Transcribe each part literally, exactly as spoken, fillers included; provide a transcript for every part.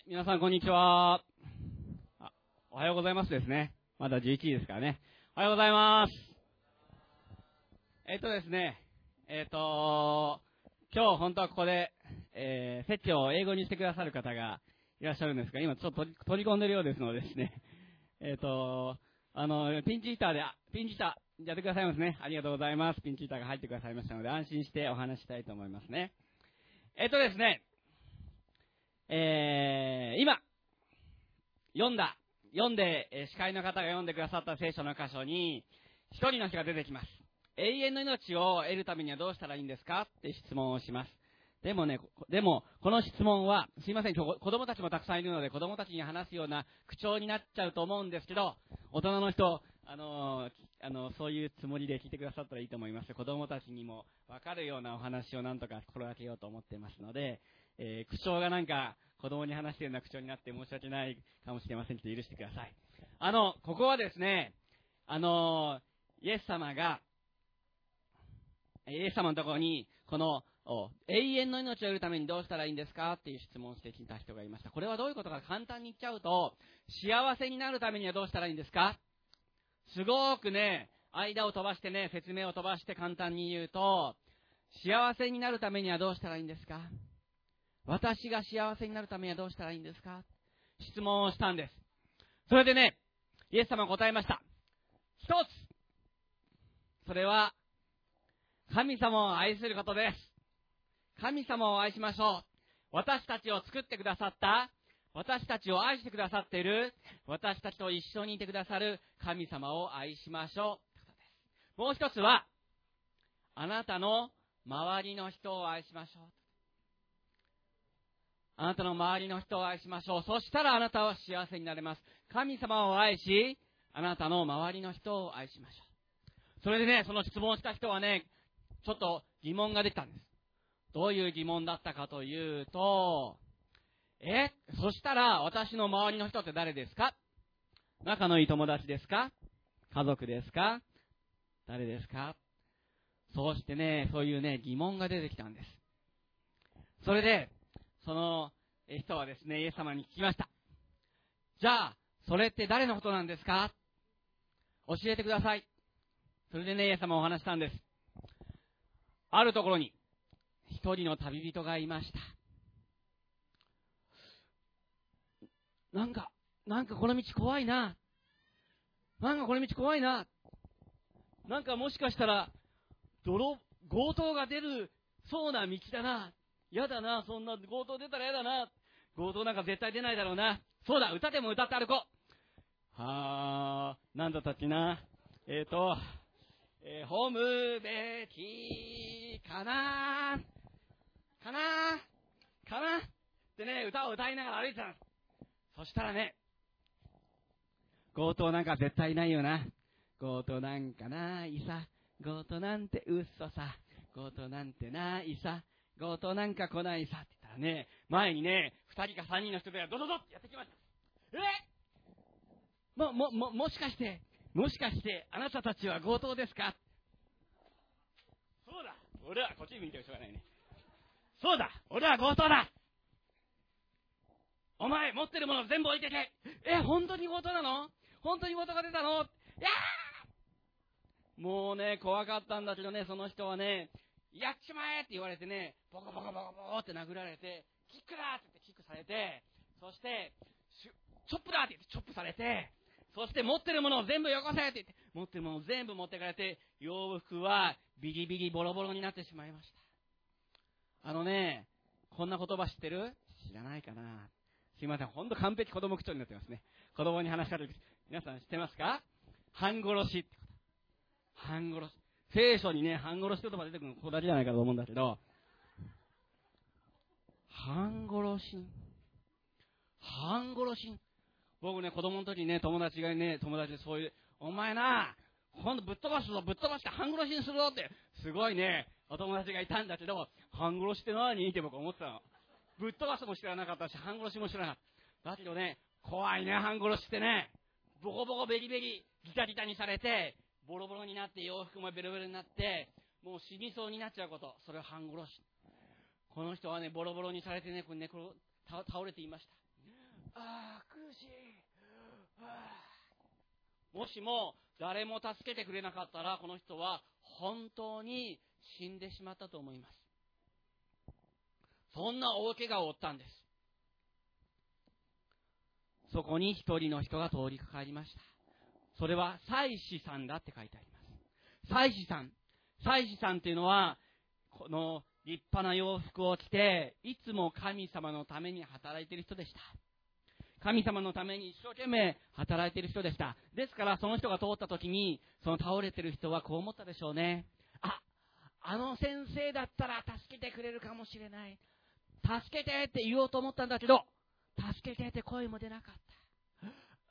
皆さんこんにちは。あ、おはようございますですね。まだじゅういちじですからね。おはようございます。えっとですね、えっと、今日本当はここで、えー、説教を英語にしてくださる方がいらっしゃるんですが、今ちょっと取り取り込んでるようですのでですね、えっと、あの、ピンチヒッターで、ピンチヒッターやってくださいますね。ありがとうございます。ピンチヒッターが入ってくださいましたので、安心してお話したいと思いますね。えっとですね、えー、今、読んだ、読んで、えー、司会の方が読んでくださった聖書の箇所に、一人の人が出てきます。永遠の命を得るためにはどうしたらいいんですかって質問をします。でもね、でも、この質問は、すいません、今日子供たちもたくさんいるので、子供たちに話すような口調になっちゃうと思うんですけど、大人の人、あのー、あの、そういうつもりで聞いてくださったらいいと思います。子供たちにもわかるようなお話をなんとか心がけようと思っていますので、えー、口調がなんか、子供に話しているような口調になって申し訳ないかもしれませんけど、許してください。あの、ここはですね、あのー、イエス様が、イエス様のところに、この、永遠の命を得るためにどうしたらいいんですかっていう質問をしてきた人がいました。これはどういうことか簡単に言っちゃうと、幸せになるためにはどうしたらいいんですか？すごくね、間を飛ばしてね、説明を飛ばして簡単に言うと、幸せになるためにはどうしたらいいんですか？私が幸せになるためにはどうしたらいいんですか？質問をしたんです。それでね、イエス様が答えました。一つ、それは、神様を愛することです。神様を愛しましょう。私たちを作ってくださった、私たちを愛してくださっている、私たちと一緒にいてくださる神様を愛しましょう。ということです。もう一つは、あなたの周りの人を愛しましょう。あなたの周りの人を愛しましょう。そしたらあなたは幸せになれます。神様を愛し、あなたの周りの人を愛しましょう。それでね、その質問をした人はね、ちょっと疑問が出たんです。どういう疑問だったかというと、え、そしたら私の周りの人って誰ですか？仲のいい友達ですか？家族ですか？誰ですか？そうしてね、そういうね、疑問が出てきたんです。それで、その人はですね、イエス様に聞きました。じゃあ、それって誰のことなんですか？教えてください。それでね、イエス様はお話したんです。あるところに、一人の旅人がいました。なんか、なんかこの道怖いな。なんかこの道怖いな。なんかもしかしたら、泥、強盗が出るそうな道だな。やだな、そんな強盗出たらやだな。強盗なんか絶対出ないだろうな。そうだ、歌でも歌って歩こう。はー、なんだったっけな。えーと、えー、褒むべきかなかなかなってね、歌を歌いながら歩いてたんです。そしたらね、強盗なんか絶対いないよな。強盗なんかないさ。強盗なんて嘘さ。強盗なんてないさ。強盗なんか来ないさ。って言ったらね、前にね、二人か三人の人がドドドってやってきました。えも、も、も、もしかして、もしかして、あなたたちは強盗ですか？そうだ、俺はこっちに見てる人がないね。そうだ、俺は強盗だ。お前、持ってるもの全部置いてけ。え、本当に強盗なの？本当に強盗が出たの？いやー！もうね、怖かったんだけどね、その人はね、やっちまえって言われてね、ボコボコボコボコって殴られて、キックだって言ってキックされて、そして、チョップだって言ってチョップされて、そして持ってるものを全部よこせって言って、持ってるものを全部持ってかれて、洋服はビリビリボロボロになってしまいました。あのね、こんな言葉知ってる？知らないかな？すいません、ほんと完璧子供口調になってますね。子供に話しかける。皆さん知ってますか？半殺しってこと。半殺し。聖書にね、半殺し言葉出てくるのここだけじゃないかと思うんだけど、半殺し。半殺し。僕ね、子供の時にね、友達がね、友達でそういう、お前な、今度ぶっ飛ばすぞ、ぶっ飛ばして半殺しにするぞって、すごいね、お友達がいたんだけど、半殺しって何って僕思ってたの。ぶっ飛ばすも知らなかったし、半殺しも知らなかった。だけどね、怖いね、半殺しってね、ボコボコベリベリ、ギタギタにされて、ボロボロになって、洋服もベロベロになって、もう死にそうになっちゃうこと、それを半殺し。この人はね、ボロボロにされてね、これね、これ倒れていました。 ああ、苦しい。もしも誰も助けてくれなかったら、この人は本当に死んでしまったと思います。そんな大怪我を負ったんです。そこに一人の人が通りかかりました。それは祭司さんだって書いてあります。祭司さん。祭司さんっていうのは、この立派な洋服を着て、いつも神様のために働いている人でした。神様のために一生懸命働いている人でした。ですから、その人が通った時に、その倒れている人はこう思ったでしょうね。あ、あの先生だったら助けてくれるかもしれない。助けてって言おうと思ったんだけど、助けてって声も出なかった。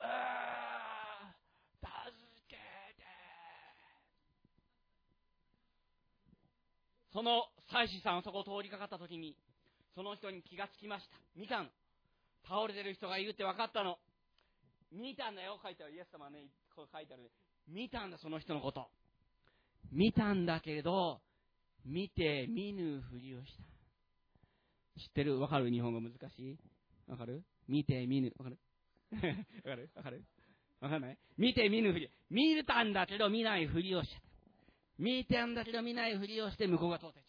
あー、助けて。その祭司さんはそこを通りかかった時に、その人に気がつきました。見たの。倒れてる人がいるって分かったの。見たんだよ、書いてある。イエス様はね、こう書いてある。見たんだ、その人のこと。見たんだけれど、見て見ぬふりをした。知ってる？分かる？日本語難しい？分かる？見て見ぬ。分かる？分かる？分かる？分かんない？見て見ぬふり。見たんだけど見ないふりをした。見てんだけど見ないふりをして向こうが通ってっちゃった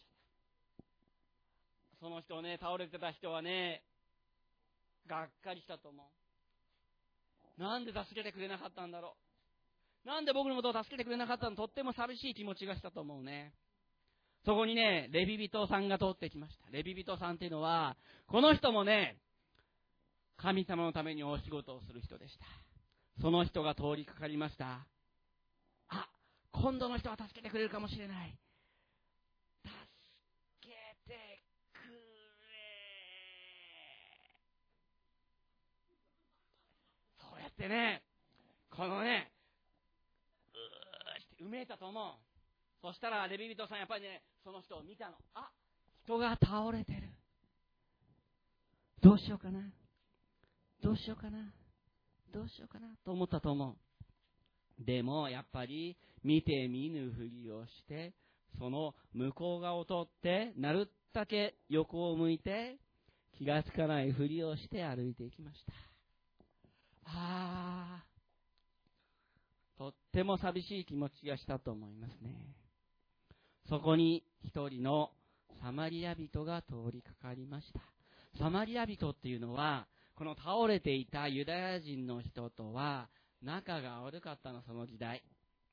。その人ね、倒れてた人はね、がっかりしたと思う。なんで助けてくれなかったんだろう。なんで僕のことを助けてくれなかったの？とっても寂しい気持ちがしたと思うね。そこにね、レビ人さんが通ってきました。レビ人さんっていうのは、この人もね、神様のためにお仕事をする人でした。その人が通りかかりました。あ、今度の人は助けてくれるかもしれない。助けてくれ。そうやってね、このね、うーってうめいたと思う。そしたらレビ人さんやっぱりね、その人を見たの。あ、人が倒れてる。どうしようかな。どうしようかな。どうしようかなと思ったと思う。でもやっぱり見て見ぬふりをして、その向こう側を通ってなるだけ横を向いて気がつかないふりをして歩いていきました。あー、とっても寂しい気持ちがしたと思いますね。そこに一人のサマリア人が通りかかりました。サマリア人っていうのは、この倒れていたユダヤ人の人とは仲が悪かったの、その時代。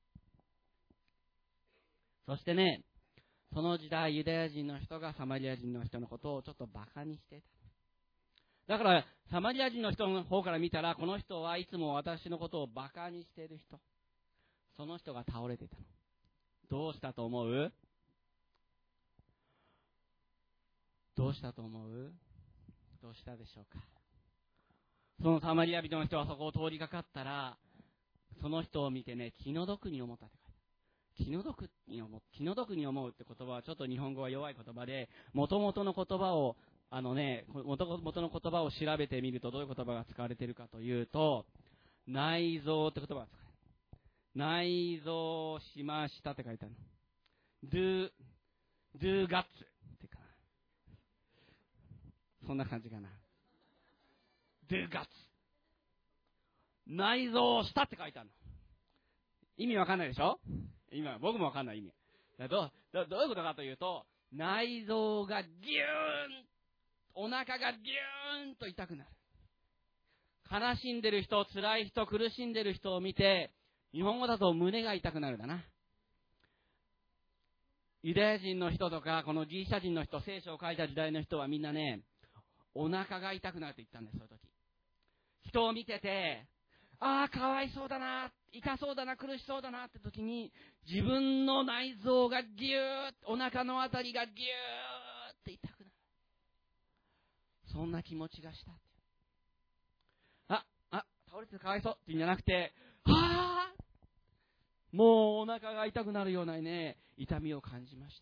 そしてね、その時代ユダヤ人の人がサマリア人の人のことをちょっとバカにしていた。だからサマリア人の人の方から見たら、この人はいつも私のことをバカにしている人。その人が倒れていたの。どうしたと思う？どうしたと思う？どうしたでしょうか。そのサマリア人の人はそこを通りかかったら、その人を見てね、気の毒に思ったって書いてある。気の毒に思う。気の毒に思うって言葉はちょっと日本語は弱い言葉で、元々の言葉を、あのね、元々の言葉を調べてみるとどういう言葉が使われているかというと、内臓って言葉が使われる。内臓しましたって書いてあるの。do, do guts ってかな。そんな感じかな。do guts。内臓したって書いてあるの。意味わかんないでしょ？今、僕もわかんない意味。ど, ど, どういうことかというと、内臓がギューン、お腹がギューンと痛くなる。悲しんでる人、辛い人、苦しんでる人を見て、日本語だと胸が痛くなるんだな。ユダヤ人の人とか、このギリシャ人の人、聖書を書いた時代の人はみんなね、お腹が痛くなると言ったんです、そういう時。人を見てて、ああ、かわいそうだな、痛そうだな、苦しそうだなって時に、自分の内臓がギューッ、お腹のあたりがギューって痛くなる。そんな気持ちがした。あ、あ、倒れてかわいそうって言うんじゃなくて、はあ、もうお腹が痛くなるようなね、痛みを感じました。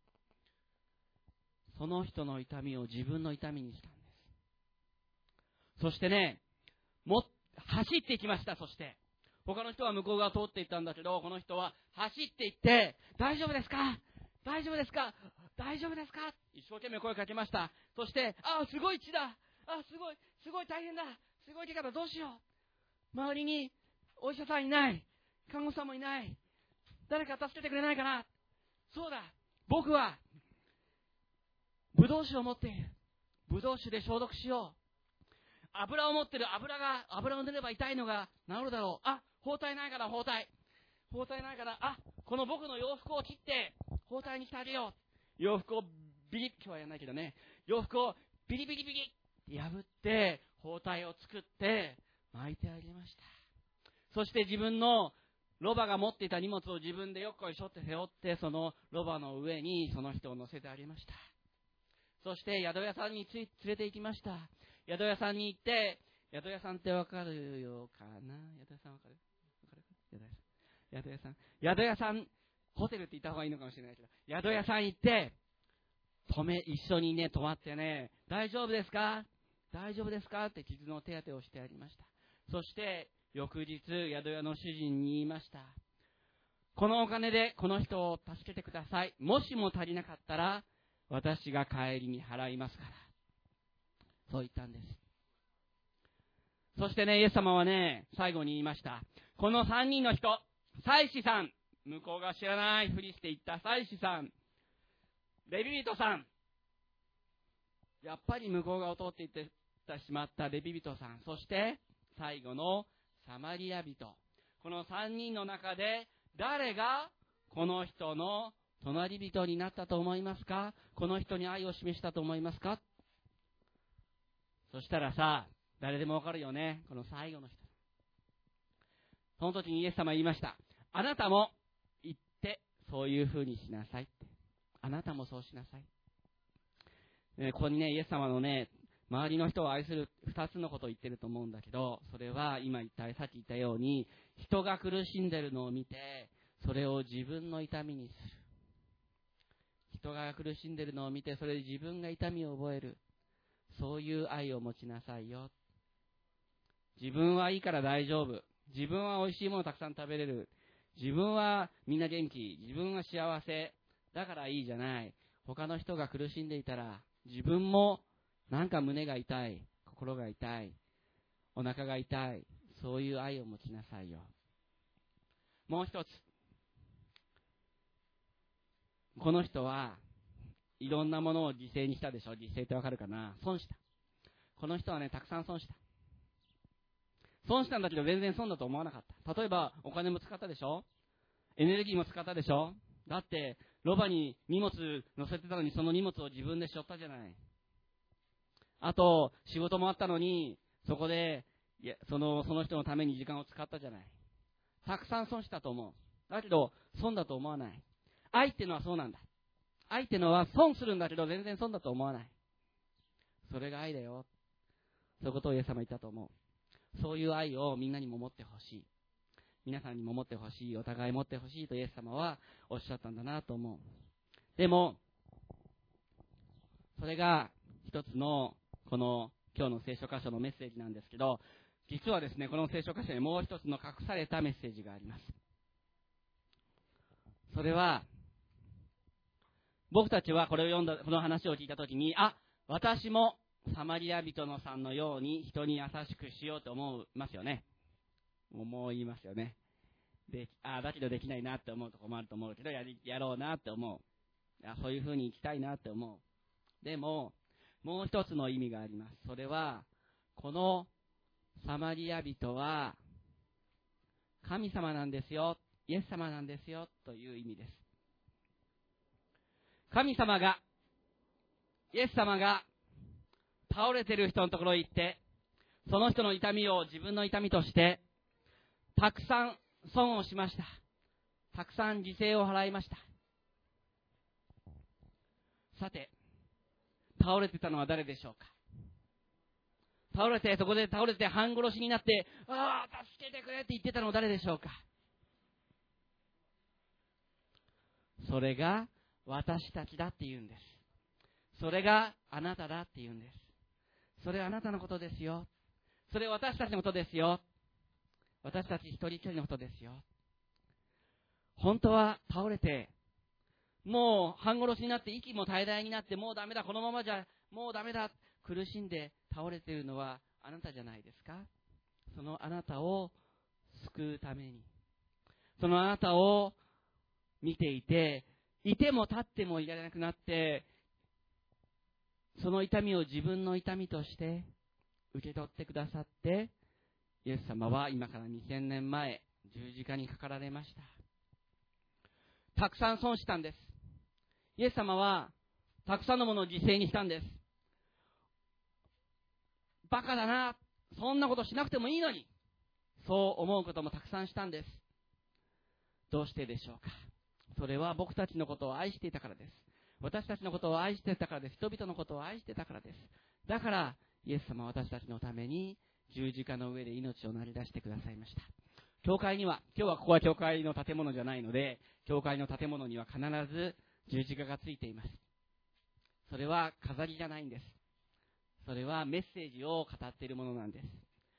その人の痛みを自分の痛みにしたんです。そしてね、も、走っていきました。そして、他の人は向こう側通っていったんだけど、この人は走っていって、大丈夫ですか？大丈夫ですか？大丈夫ですか？一生懸命声をかけました。そして、あ、すごい血だ。あ、すごい、すごい大変だ。 すごい怪我だ、どうしよう。周りにお医者さんいない。看護師さんもいない。誰か助けてくれないかな。そうだ、僕は、ブドウ酒を持っている。ブドウ酒で消毒しよう。油を持ってる。油が、油を塗れば痛いのが治るだろう。あ、包帯ないから、包帯。包帯ないから、あ、この僕の洋服を切って、包帯にしてあげよう。洋服をビリ、今日はやらないけどね。洋服をビリビリビリって破って、包帯を作って、巻いてあげました。そして自分のロバが持っていた荷物を自分でよっこいしょって背負って、そのロバの上にその人を乗せてあげました。そして宿屋さんについ連れて行きました。宿屋さんに行って、宿屋さんってわかるよかな？宿屋さんわかる？わかる？宿屋さん。宿屋さん、ホテルって言った方がいいのかもしれないけど、宿屋さん行って、止め、一緒にね、泊まってね、大丈夫ですか？大丈夫ですか？って傷の手当てをしてありました。そして、翌日、宿屋の主人に言いました。このお金でこの人を助けてください。もしも足りなかったら、私が帰りに払いますから。そう言ったんです。そしてね、イエス様はね、最後に言いました。この三人の人、祭司さん、向こうが知らないふりして言った祭司さん、レビ人さん、やっぱり向こう側を通っていってしまったレビ人さん、そして最後のサマリア人。この三人の中で誰がこの人の隣人になったと思いますか？この人に愛を示したと思いますか？そしたらさ、誰でもわかるよね。この最後の人。その時にイエス様言いました。あなたも行ってそういう風にしなさいって。あなたもそうしなさい。えー、ここにね、イエス様のね、周りの人を愛する二つのことを言ってると思うんだけど、それは今言った、さっき言ったように、人が苦しんでるのを見て、それを自分の痛みにする。人が苦しんでるのを見て、それで自分が痛みを覚える。そういう愛を持ちなさいよ。自分はいいから大丈夫。自分は美味しいものをたくさん食べれる。自分はみんな元気。自分は幸せ。だからいいじゃない。他の人が苦しんでいたら、自分もなんか胸が痛い。心が痛い。お腹が痛い。そういう愛を持ちなさいよ。もう一つ。この人はいろんなものを犠牲にしたでしょ。犠牲ってわかるかな？損した。この人はね、たくさん損した。損したんだけど全然損だと思わなかった。例えば、お金も使ったでしょ？エネルギーも使ったでしょ？だって、ロバに荷物乗せてたのにその荷物を自分で背負ったじゃない。あと、仕事もあったのに、そこで、いや、その、その人のために時間を使ったじゃない。たくさん損したと思う。だけど、損だと思わない。愛ってのはそうなんだ。愛ってのは損するんだけど全然損だと思わない。それが愛だよ。そういうことをイエス様言ったと思う。そういう愛をみんなにも持ってほしい。皆さんにも持ってほしい。お互い持ってほしいとイエス様はおっしゃったんだなと思う。でも、それが一つのこの今日の聖書箇所のメッセージなんですけど、実はですね、この聖書箇所にもう一つの隠されたメッセージがあります。それは、僕たちはこれを読んだ、この話を聞いたときに、あ、私もサマリア人のさんのように人に優しくしようと思いますよね。思いますよね。で、あ、だけどできないなって思うところもあると思うけど、やり、やろうなって思う。あ、そういう風に生きたいなって思う。でも、もう一つの意味があります。それは、このサマリア人は、神様なんですよ。イエス様なんですよ。という意味です。神様が、イエス様が、倒れてる人のところに行って、その人の痛みを自分の痛みとして、たくさん損をしました。たくさん犠牲を払いました。さて、倒れてたのは誰でしょうか？倒れて、そこで倒れて半殺しになって、ああ、助けてくれって言ってたのは誰でしょうか？それが私たちだって言うんです。それがあなただって言うんです。それはあなたのことですよ。それは私たちのことですよ。私たち一人一人のことですよ。本当は倒れて、もう半殺しになって息も絶え絶えになって、もうダメだ、このままじゃもうダメだ、苦しんで倒れているのはああなたじゃないですか。そのあなたを救うために、そのあなたを見ていて、いても立ってもいられなくなって、その痛みを自分の痛みとして受け取ってくださって、イエス様は今からにせんねんまえ、十字架にかかられました。たくさん損したんです。イエス様はたくさんのものを犠牲にしたんです。バカだな、そんなことしなくてもいいのに、そう思うこともたくさんしたんです。どうしてでしょうか。それは僕たちのことを愛していたからです。私たちのことを愛していたからです。人々のことを愛していたからです。だからイエス様は私たちのために十字架の上で命を投げ出してくださいました。教会には、今日はここは教会の建物じゃないので、教会の建物には必ず十字架がついています。それは飾りじゃないんです。それはメッセージを語っているものなんです。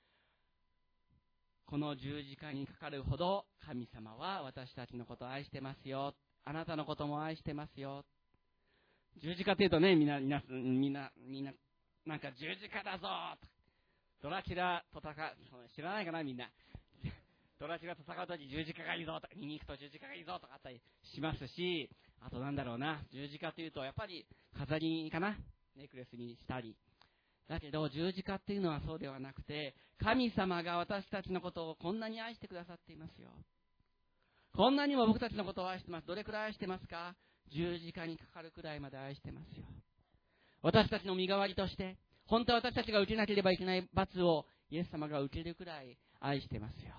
この十字架にかかるほど神様は私たちのことを愛してますよ。あなたのことも愛してますよ。十字架というとね、みんな、みんな、みんな、みんな、なんか十字架だぞと。ドラキュラと戦う、知らないかなみんな。ドラキュラと戦うとき十字架がいいぞとか、見に行くと十字架がいいぞとかあったりしますし、あとなんだろうな、十字架というとやっぱり飾りかな、ネックレスにしたり。だけど十字架っていうのはそうではなくて、神様が私たちのことをこんなに愛してくださっていますよ。こんなにも僕たちのことを愛してます。どれくらい愛してますか？十字架にかかるくらいまで愛してますよ。私たちの身代わりとして、本当は私たちが受けなければいけない罰をイエス様が受けるくらい愛してますよ。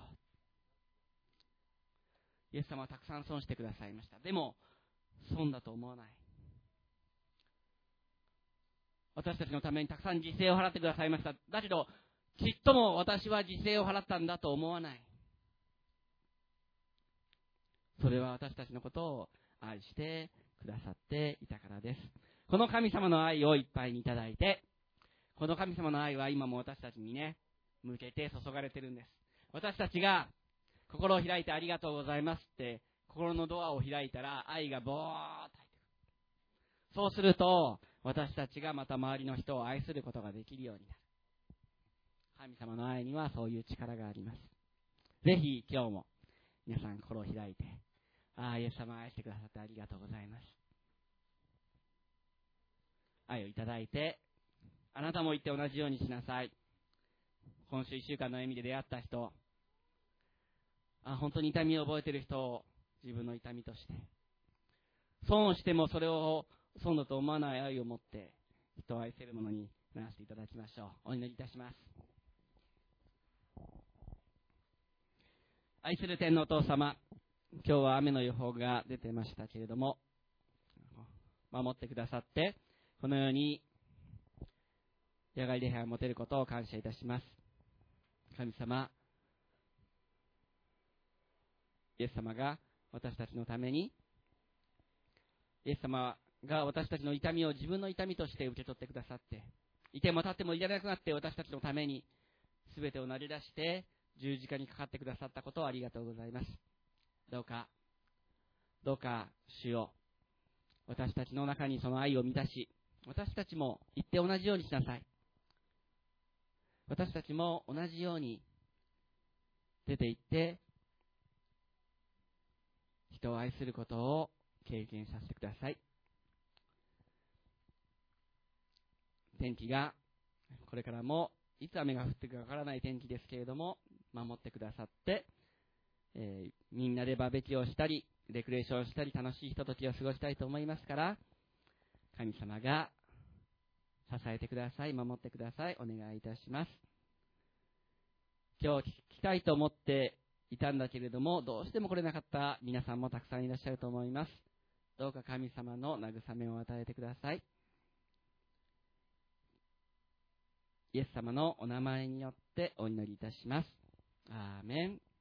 イエス様はたくさん損してくださいました。でも損だと思わない。私たちのためにたくさん犠牲を払ってくださいました。だけどちっとも私は犠牲を払ったんだと思わない。それは私たちのことを愛してくださっていたからです。この神様の愛をいっぱいにいただいて、この神様の愛は今も私たちにね、向けて注がれてるんです。私たちが心を開いてありがとうございますって心のドアを開いたら愛がボーッと入ってくる。そうすると私たちがまた周りの人を愛することができるようになる。神様の愛にはそういう力があります。ぜひ今日も皆さん心を開いて、ああイエス様愛してくださってありがとうございます。愛をいただいて、あなたも言って同じようにしなさい。今週いっしゅうかんの歩みで出会った人、あ本当に痛みを覚えている人を自分の痛みとして、損をしてもそれを損だと思わない愛を持って人を愛せるものにならせていただきましょう。お祈りいたします。愛する天のお父様、今日は雨の予報が出てましたけれども、守ってくださってこのように野外礼拝を持てることを感謝いたします。神様、イエス様が私たちのために、イエス様が私たちの痛みを自分の痛みとして受け取ってくださって、いても立ってもいられなくなって私たちのために全てを投げ出して十字架にかかってくださったことをありがとうございます。どうかどうか主よ、私たちの中にその愛を満たし、私たちも言って同じようにしなさい。私たちも同じように出て行って人を愛することを経験させてください。天気がこれからもいつ雨が降ってくるかわからない天気ですけれども守ってくださって、えー、みんなでバーベキューをしたりレクレーションをしたり楽しいひとときを過ごしたいと思いますから、神様が支えてください、守ってください。お願いいたします。今日聞きたいと思っていたんだけれどもどうしても来れなかった皆さんもたくさんいらっしゃると思います。どうか神様の慰めを与えてください。イエス様のお名前によってお祈りいたします。アーメン。